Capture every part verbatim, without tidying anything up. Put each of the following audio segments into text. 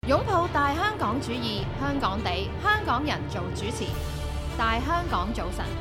擁抱大香港主義，香港地，香港人做主持。大香港早晨，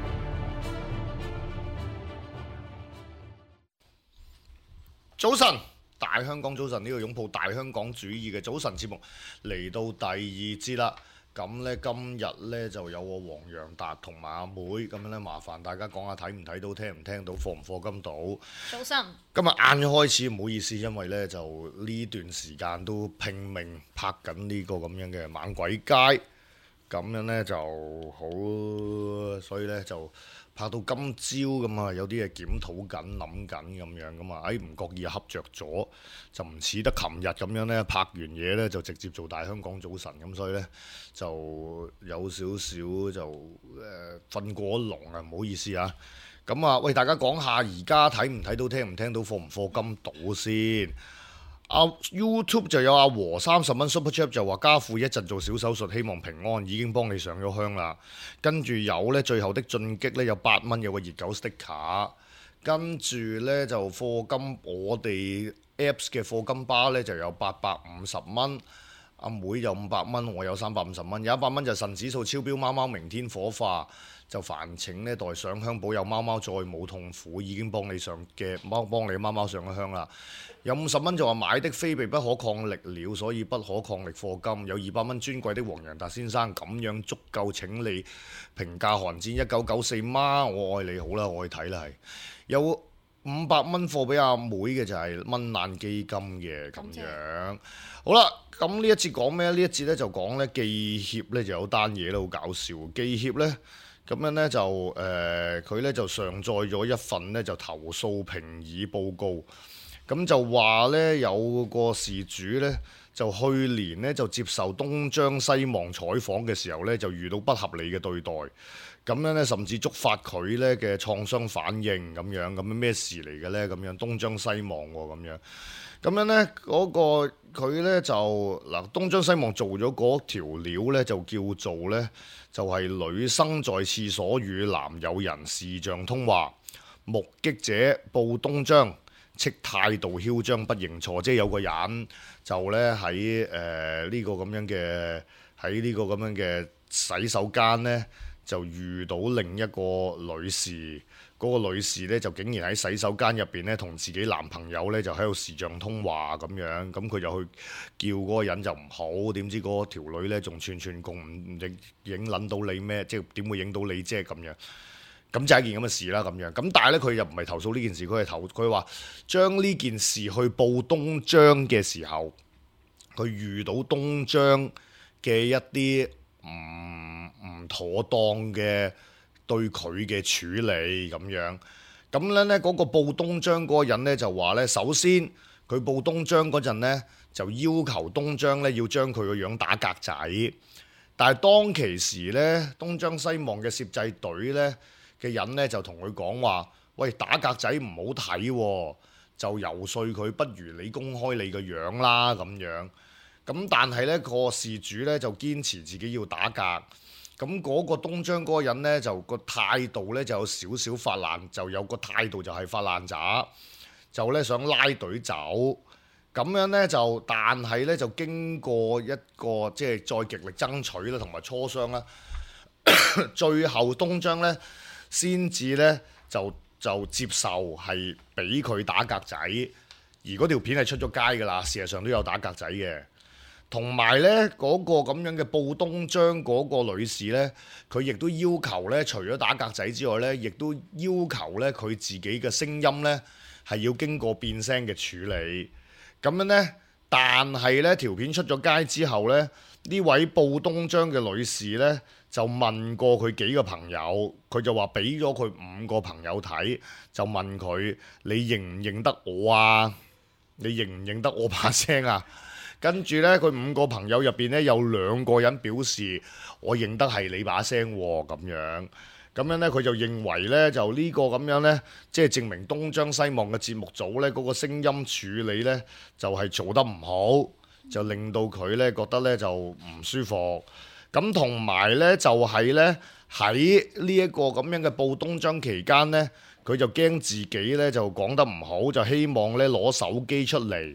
早晨，大香港早晨，呢個擁抱大香港主義嘅早晨節目嚟到第二節啦。咁呢，今日呢就有我黃洋達同埋阿妹，咁樣呢，麻煩大家講下睇唔睇到、聽唔聽到、課唔課金到。 早晨。 今日晏開始，唔好意思，因為呢就呢段時間都拼命拍緊呢個咁樣嘅猛鬼街，咁樣呢就好，所以呢就拍到今朝咁啊，有啲嘢檢討緊、諗緊咁樣噶嘛，哎唔覺意恰着咗，就唔似得琴日咁樣呢，拍完嘢呢就直接做大香港早晨，咁所以呢就有少少就誒瞓過籠啊，唔好意思啊。咁啊，喂大家講下而家睇唔睇到、聽唔聽到、課唔課金到先。啊 YouTube 就有阿和三十蚊 Super Chat 就話家父一陣做小手術，希望平安，已經幫你上咗香啦。跟住有呢最後的進擊呢，有八蚊，有個熱狗 sticker。跟住呢就課金，我哋 Apps 嘅課金巴呢就有八百五十蚊。阿妹有五百蚊，我有三百五十蚊，有一百蚊就腎指數超標，貓貓明天火化就煩請呢代上香保佑貓貓再冇痛苦，已經幫你上嘅貓幫你貓貓上咗香啦。有五十蚊就話買的非被不可抗力了，所以不可抗力課金。有二百蚊尊貴的黃洋達先生，咁樣足夠請你評價寒戰一九九四嗎？我愛你好啦，我愛睇啦係。有五百蚊貨俾阿妹嘅就係蚊難基金嘅咁樣。好啦，咁呢一節講咩？呢一節咧就講咧記協咧就有單嘢咧好搞笑。記協咧咁樣咧就誒佢咧就上載咗一份咧就投訴評議報告。咁就話咧有個事主咧就去年咧就接受東張西望採訪嘅時候咧就遇到不合理嘅對待。咁樣咧，甚至觸發佢咧嘅創傷反應咁樣，咁樣咩事嚟嘅咧？咁樣東張西望喎，咁樣，咁樣咧嗰個佢咧就嗱東張西望做咗嗰條料咧，就叫做咧就係女生在廁所與男友人視像通話，目擊者報東張，斥態度囂張不認錯，即係有個人就咧喺誒呢個咁樣嘅喺呢個咁樣嘅洗手間咧。就遇到另一個女士，嗰、那個女士呢，就竟然喺洗手間入邊呢，同自己男朋友呢，就喺度視像通話咁樣，咁佢就去叫嗰個人就唔好，點知嗰條女呢，仲串串共唔影影撚到你咩？即係點會影到你啫咁樣？咁就係一件咁嘅事啦咁樣。咁但係呢，佢又唔係投訴呢件事，佢係投佢話將呢件事去報東張嘅時候，佢遇到東張嘅一啲唔唔妥當嘅對佢嘅處理咁樣，咁咧呢嗰個報東張嗰個人呢，就話呢，首先佢報東張嗰陣呢，就要求東張呢要將佢個樣打格仔，但係當其時呢，東張西望嘅攝製隊呢嘅人呢，就同佢講話，喂，打格仔唔好睇喎，就游說佢不如你公開你個樣啦咁樣。咁但係呢個事主呢，就堅持自己要打格，咁嗰個東張嗰個人呢，就個態度呢，就有少少發爛，就有個態度就係發爛渣，就呢想拉隊走，咁樣呢，就但係呢，就經過一個即係再極力爭取啦，同埋磋商啦，最後東張呢，先至呢，就就接受係俾佢打格仔，而嗰條片係出咗街㗎啦，事實上都有打格仔嘅。同埋呢嗰個咁樣嘅報東張嗰個女士呢，佢亦都要求呢，除咗打格仔之外呢，亦都要求呢，佢自己嘅聲音呢係要經過變聲嘅處理。咁樣呢，但係呢條片出咗街之後呢，呢位報東張嘅女士呢，就問過佢幾個朋友，佢就話俾咗佢五個朋友睇，就問佢你認唔認得我啊？你認唔認得我把聲啊？跟住呢，佢五個朋友入邊呢，有兩個人表示我認得係你把聲喎，咁樣咁樣呢，佢就認為呢，就呢個咁樣呢，即係證明東張西望嘅節目組呢，嗰個聲音處理呢，就係做得唔好，就令到佢呢覺得呢就唔舒服。咁同埋呢，就係呢，喺呢一個咁樣嘅報東張期間呢，佢就驚自己呢就講得唔好，就希望呢攞手機出嚟。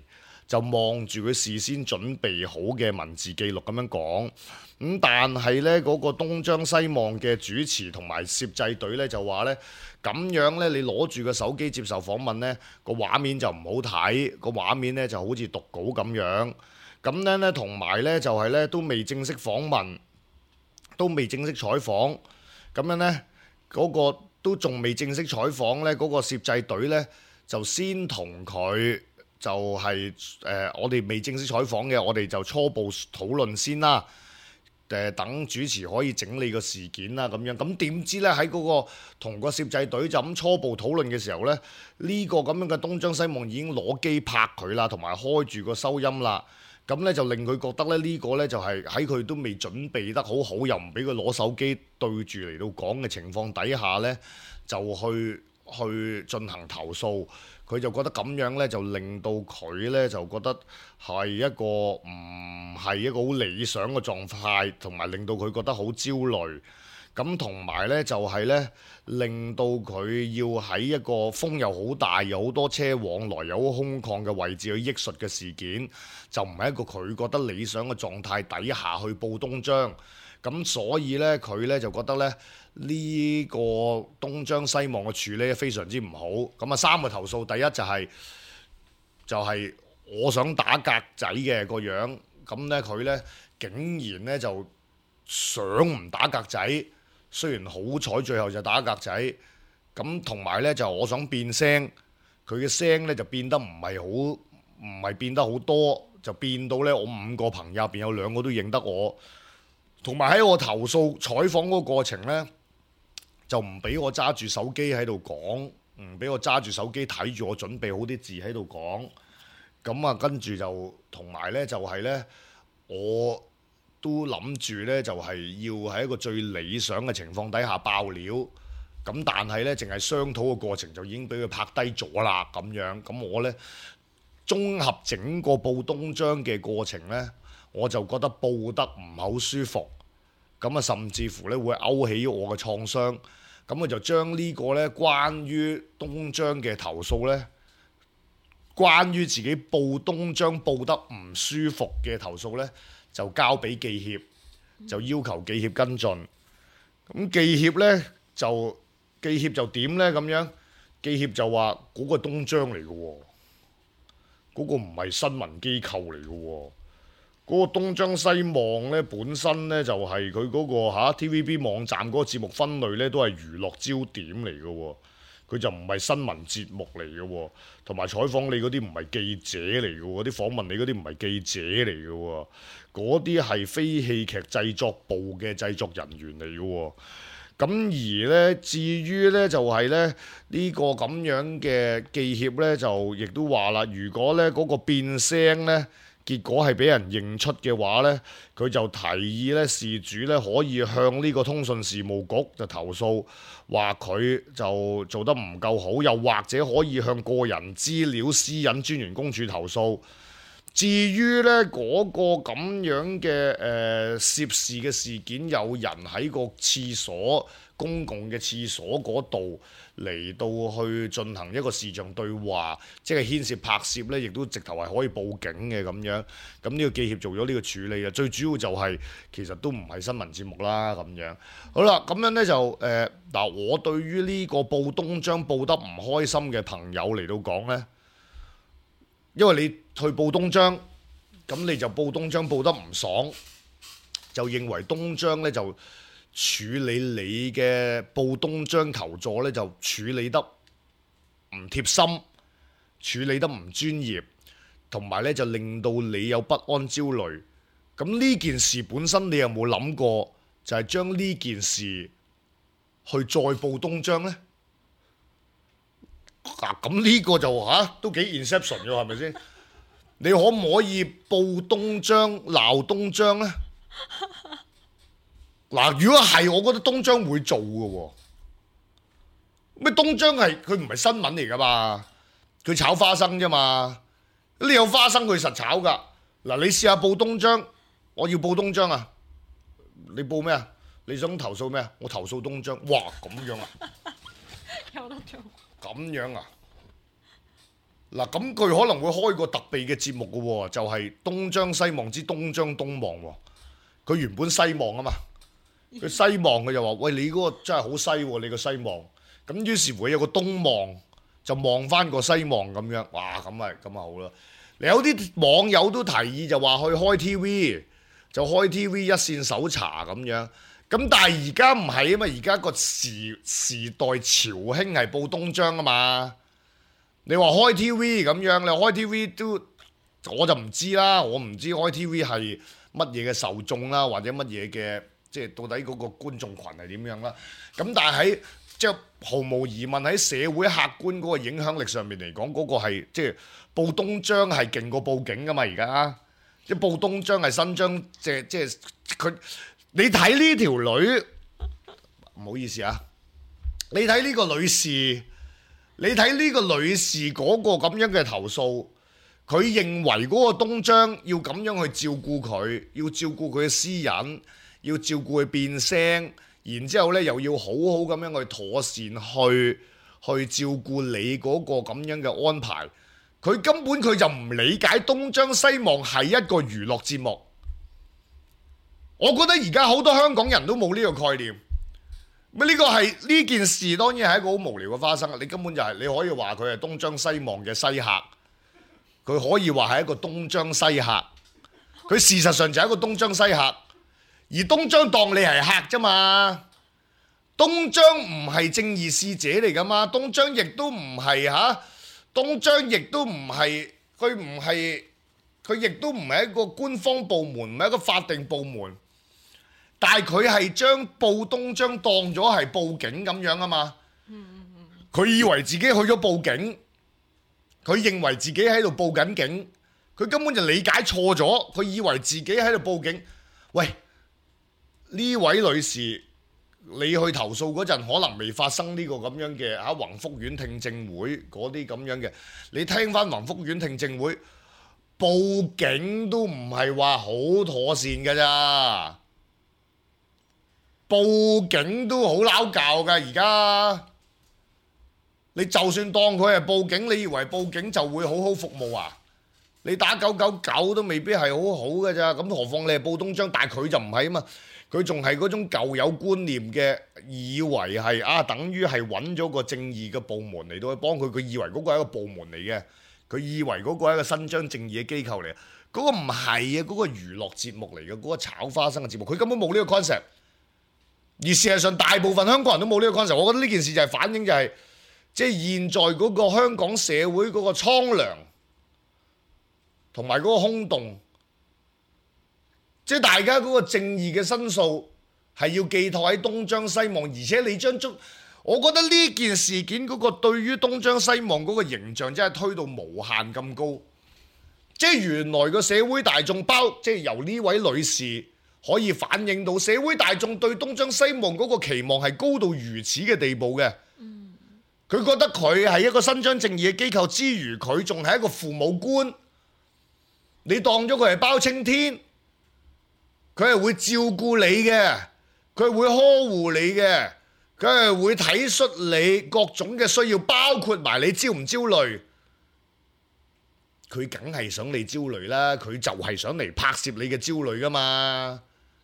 就望住佢事先準備好嘅文字記錄咁樣講。咁、嗯、但係呢嗰、嗰個東張西望嘅主持同埋攝製隊呢，就話呢，咁樣呢，你攞住個手機接受訪問呢，個畫面就唔好睇，個畫面呢就好似讀稿咁樣。咁咧呢，同埋呢，就係呢，都未正式訪問，都未正式採訪。咁樣呢，嗰、嗰個都仲未正式採訪呢，嗰、嗰個攝製隊呢，就先同佢就係、是、誒、呃，我哋未正式採訪嘅，我哋就初步討論先啦。誒等主持可以整理個事件啦，咁樣咁點知呢？喺嗰個同個攝製隊就咁初步討論嘅時候呢，呢個咁樣嘅東張西望已經攞機拍佢啦，同埋開住個收音啦，咁呢，就令佢覺得咧呢個呢，就係喺佢都未準備得好好，又唔俾佢攞手機對住嚟到講嘅情況底下呢，就去去進行投訴。佢就覺得咁樣呢，就令到佢呢，就覺得係一個唔係一個好理想嘅狀態，同埋令到佢覺得好焦慮。咁同埋呢，就係呢，令到佢要喺一個風又好大，有好多車往來，有好空曠嘅位置去憶述嘅事件，就唔係一個佢覺得理想嘅狀態底下去報東張。咁所以呢，佢呢，就覺得呢。呢個東張西望嘅處理非常之唔好。咁啊，三個投訴，第一就係、是、就係、是、我想打格仔嘅個樣，咁呢，佢呢竟然呢就想唔打格仔，雖然好彩最後就打格仔。咁同埋呢，就我想變聲，佢嘅聲呢就變得唔係好唔係變得好多，就變到呢我五個朋友入邊有兩個都認得我，同埋喺我投訴採訪嗰個過程呢。就唔俾我揸住手機喺度講，唔俾我揸住手機睇住我準備好啲字喺度講。咁啊，跟住就同埋呢，就係呢，我都諗住呢，就係要喺一個最理想嘅情況底下爆料。咁但係呢，淨係商討嘅過程就已經俾佢拍低咗啦咁樣。咁我呢，綜合整個報東張嘅過程呢，我就覺得報得唔係好舒服。咁啊，甚至乎呢，會勾起我嘅創傷。咁佢就將呢個呢關於東張嘅投訴呢，關於自己報東張報得唔舒服嘅投訴呢，就交俾記協，就要求記協跟進。咁記協呢，就記協就點呢？咁樣記協就話嗰個東張嚟嘅喎，嗰個唔係新聞機構嚟嘅喎。嗰個東張西望咧，本身咧就係佢嗰個嚇 T V B 網站嗰個節目分類咧，都係娛樂焦點嚟嘅喎。佢就唔係新聞節目嚟嘅喎，同埋採訪你嗰啲唔係記者嚟嘅喎，啲訪問你嗰啲唔係記者嚟嘅喎，嗰啲係非戲劇製作部嘅製作人員嚟嘅喎。咁而咧，至於咧就係咧呢個咁樣嘅記協咧，就亦都話啦，如果咧嗰個變聲咧，結果係俾人認出嘅話呢，佢就提議呢事主呢可以向呢個通訊事務局就投訴，話佢就做得唔夠好，又或者可以向個人資料私隱專員公署投訴。至於呢嗰、那個咁樣嘅誒、呃、涉事嘅事件，有人喺個廁所公共嘅廁所嗰度嚟到去進行一個視像對話，即係牽涉拍攝呢，亦都直頭係可以報警嘅咁樣。咁呢個記協做咗呢個處理啊，最主要就係、是、其實都唔係新聞節目啦咁樣。好啦，咁樣呢就誒嗱、呃，我對於呢個報東張報得唔開心嘅朋友嚟到講呢。因為你去報東張，咁你就報東張報得唔爽，就認為東張呢就處理你嘅報東張求助呢就處理得唔貼心，處理得唔專業，同埋呢就令到你有不安焦慮。咁呢件事本身你有冇諗過，就係將呢件事去再報東張呢？嗱，咁呢個就嚇、啊、都幾 inception 嘅，係咪先？你可唔可以報東張鬧東張呢？嗱，如果係，我覺得東張會做嘅喎。咩東張係佢唔係新聞嚟噶嘛？佢炒花生啫嘛。你有花生佢實炒噶。嗱，你試下報東張，我要報東張啊！你報咩啊？你想投訴咩啊？我投訴東張。哇，咁樣啊？ 有得做。 咁樣啊？ 嗱，咁佢可能會開個特備嘅節目嘅喎，就係東張西望之東張東望喎。佢原本西望啊嘛，佢西望佢就話：喂，你嗰個真係好西喎，你個西望。咁於是乎有個東望，就望翻個西望咁樣。哇，咁咪咁咪好啦。有啲網友都提議就話去開 T V， 就開 T V 一線搜查咁樣。咁但係而家唔係啊嘛，而家個時時代潮興係報東張啊嘛。你話開 T V 咁樣，你開 T V 都我就唔知啦，我唔知開 T V 係乜嘢嘅受眾啦，或者乜嘢嘅即係到底嗰個觀眾群係點樣啦。咁但係喺即係毫無疑問喺社會客觀嗰個影響力上面嚟講，嗰、嗰個係即係報東張係勁過報警噶嘛。而家即係報東張係新張，即係即係佢你睇呢條女，唔好意思啊，你睇呢個女士。你睇呢個女士嗰個咁樣嘅投訴，佢認為嗰個東張要咁樣去照顧佢，要照顧佢嘅私隱，要照顧佢變聲，然之後呢又要好好咁樣去妥善去去照顧你嗰個咁樣嘅安排。佢根本佢就唔理解東張西望係一個娛樂節目。我覺得而家好多香港人都冇呢個概念。呢個係呢件事當然係一個好無聊嘅花生。你根本就係、是、你可以話佢係東張西望嘅西客，佢可以話係一個東張西客，佢事實上就係一個東張西客，而東張當你係客啫嘛。東張唔係正義使者嚟噶嘛，東張亦都唔係嚇，東張亦都唔係，佢唔係，佢亦都唔係一個官方部門，唔係一個法定部門。但係佢係將報東張當咗係報警咁樣啊嘛，佢以為自己去咗報警，佢認為自己喺度報緊警，佢根本就理解錯咗，佢以為自己喺度報警。喂，呢位女士，你去投訴嗰陣可能未發生呢個咁樣嘅喺宏福苑聽證會嗰啲咁樣嘅，你聽翻宏福苑聽證會，報警都唔係話好妥善㗎咋。報警都好撈教㗎，而家你就算當佢係報警，你以為報警就會好好服務啊？你打九九九都未必係好好㗎咋，咁何況你係報東張，但係佢就唔係啊嘛，佢仲係嗰種舊有觀念嘅，以為係啊，等於係揾咗個正義嘅部門嚟到去幫佢，佢以為嗰個係一個部門嚟嘅，佢以為嗰個係一個伸張正義嘅機構嚟，嗰、嗰個唔係啊，嗰、嗰個娛樂節目嚟嘅，嗰、嗰個炒花生嘅節目，佢根本冇呢個 concept。而事實上，大部分香港人都冇呢個 concept。我覺得呢件事就係反映就係、是，即係現在嗰個香港社會嗰個蒼涼，同埋嗰個空洞，即係大家嗰個正義嘅申訴係要寄託喺東張西望，而且你將中，我覺得呢件事件嗰個對於東張西望嗰個形象真係推到無限咁高，即係原來個社會大眾包，即係由呢位女士。可以反映到社會大眾對東張西望嗰個期望係高到如此嘅地步嘅。佢覺得佢係一個伸張正義嘅機構之餘，佢仲係一個父母官。你當咗佢係包青天，佢係會照顧你嘅，佢係會呵護你嘅，佢係會體恤你各種嘅需要，包括埋你焦唔焦慮。佢梗係想你焦慮啦，佢就係想嚟拍攝你嘅焦慮噶嘛。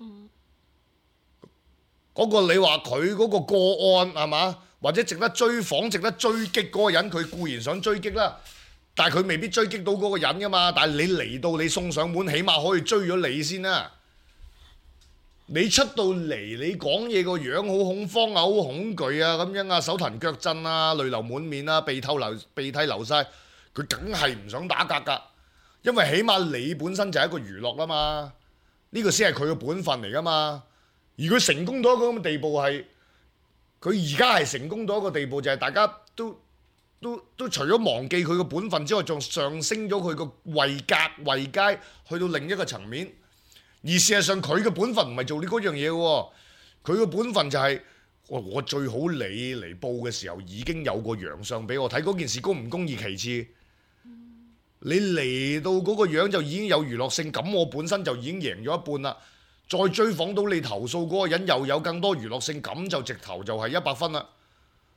嗰、嗯、個你話佢嗰個個案係嘛，或者值得追訪、值得追擊嗰個人，佢固然想追擊啦，但係佢未必追擊到嗰個人噶嘛。但係你嚟到你送上門，起碼可以追咗你先啦。你出到嚟，你講嘢個樣好恐慌啊，好恐懼啊，咁樣啊，手騰腳震啊，淚流滿面啊，鼻涕流鼻涕流晒，佢梗係唔想打格噶，因為起碼你本身就係一個娛樂啦嘛，呢個先係佢嘅本分嚟噶嘛。而佢成功到一個咁嘅地步係，佢而家係成功到一個地步就係大家都都都除咗忘記佢嘅本分之外，仲上升咗佢個位格位階去到另一個層面。而事實上佢嘅本分唔係做呢嗰樣嘢喎，佢嘅本分就係、是、我我最好你嚟報嘅時候已經有個樣相俾我睇，嗰件事公唔公義其次。你嚟到嗰個樣就已經有娛樂性，咁我本身就已經贏咗一半啦。再追訪到你投訴嗰個人又有更多娛樂性，咁就直頭就係一百分啦。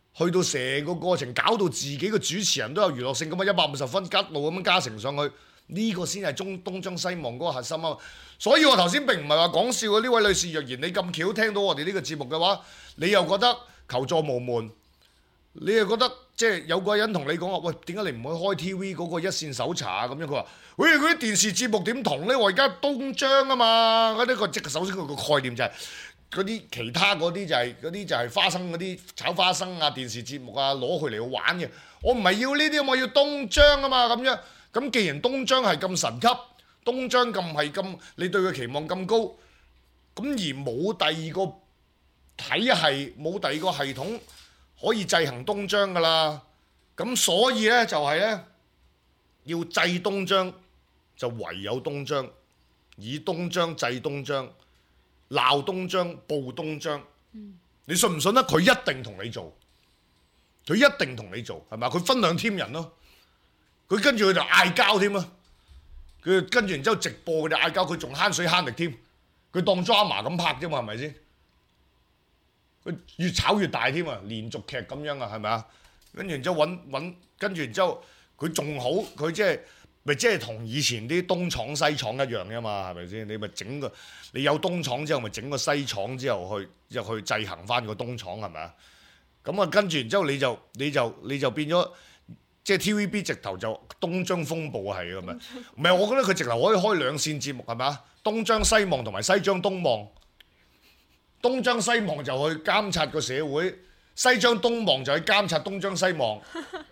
去到成個過程搞到自己嘅主持人都有娛樂性咁啊，一百五十分吉路咁樣加成上去，呢、這個先係中東張西望嗰個核心啊！所以我頭先並唔係話講笑嘅，呢位女士，若然你咁巧聽到我哋呢個節目嘅話，你又覺得求助無門，你又覺得即係有個人同你講話，喂，點解你唔去開 T V 嗰個一線搜查啊？咁樣佢話，喂，嗰啲電視節目點同呢？我而家東張啊嘛，嗰啲個即係首先佢個概念就係、是。嗰啲其他嗰啲就係嗰啲就係花生嗰啲炒花生啊電視節目啊攞佢嚟玩嘅，我唔係要呢啲，我要東張啊嘛咁樣。咁既然東張係咁神級，東張咁係咁，你對佢期望咁高，咁而冇第二個體系，冇第二個系統可以制衡東張噶啦。咁所以呢，就係呢，要制東張，就唯有東張，以東張制東張。鬧東張報東張，嗯、你信唔信咧？佢一定同你做，佢一定同你做，係咪？佢分兩 team 人咯，佢跟住佢就嗌交添啊！佢跟住然之後直播佢哋嗌交，佢仲慳水慳力添，佢當 drama 咁拍啫嘛，係咪先？佢越炒越大添啊，連續劇咁樣啊，係咪啊？跟住然之後揾揾，跟住然之後佢仲好，佢即係。咪即係同以前啲東廠西廠一樣嘅嘛，係咪先？你咪整個你有東廠之後，咪整個西廠之後去入去制衡翻個東廠係咪啊？咁啊跟住然之後你就你就你就變咗即係 T V B 直頭就東張風暴係咁樣，唔係我覺得佢直頭可以開兩線節目係咪啊？東張西望同埋西張東望，東張西望就去監察個社會，西張東望就去監察東張西望。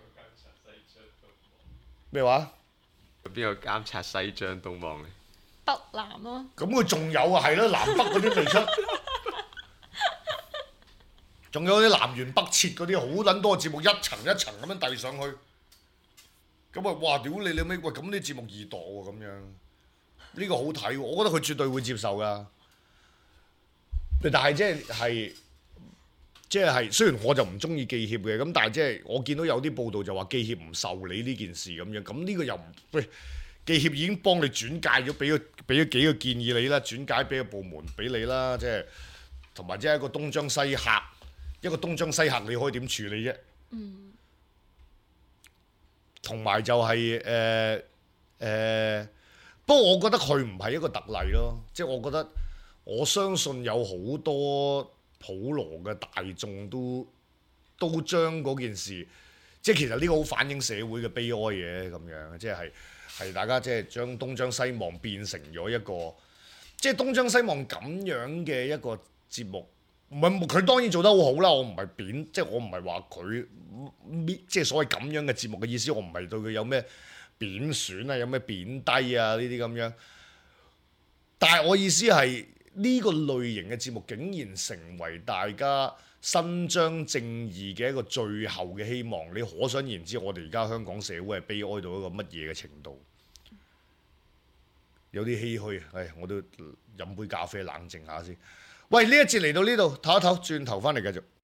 咩話？ 邊個監察西張東望咧？ 北南咯。 咁佢仲有啊，係咯，南北嗰啲未出，仲有啲南轅北轍嗰啲好撚多節目，一層一層咁樣遞上去。咁啊，哇！屌你你咩？喂，咁啲節目易度喎，咁樣呢個好睇喎，我覺得佢絕對會接受噶。但係即係係即係雖然我就唔中意記協嘅，咁但係即係我見到有啲報道就話記協唔受理呢件事咁樣，咁呢個又唔喂，記協已經幫你轉介咗，俾咗俾咗幾個建議你啦，轉介俾個部門俾你啦，即係同埋即係一個東張西客，一個東張西客你可以點處理啫？嗯。同埋就係誒誒，不過我覺得佢唔係一個特例咯，即係我覺得我相信有好多。普羅嘅大眾都都將嗰件事，即係其實呢個好反映社會嘅悲哀嘅咁樣，即係係大家即係將東張西望變成咗一個，即係東張西望咁樣嘅一個節目，唔係佢當然做得好好啦，我唔係貶，即係我唔係話佢即係所謂咁樣嘅節目嘅意思，我唔係對佢有咩貶損啊，有咩貶低啊呢啲咁樣，但係我意思係。呢個類型嘅節目竟然成為大家伸張正義嘅一個最後嘅希望，你可想而知，我哋而家香港社會係悲哀到一個乜嘢嘅程度？有啲唏噓，唉，我都飲杯咖啡冷靜下先。喂，呢一節嚟到呢度，唞一唞，轉頭翻嚟繼續。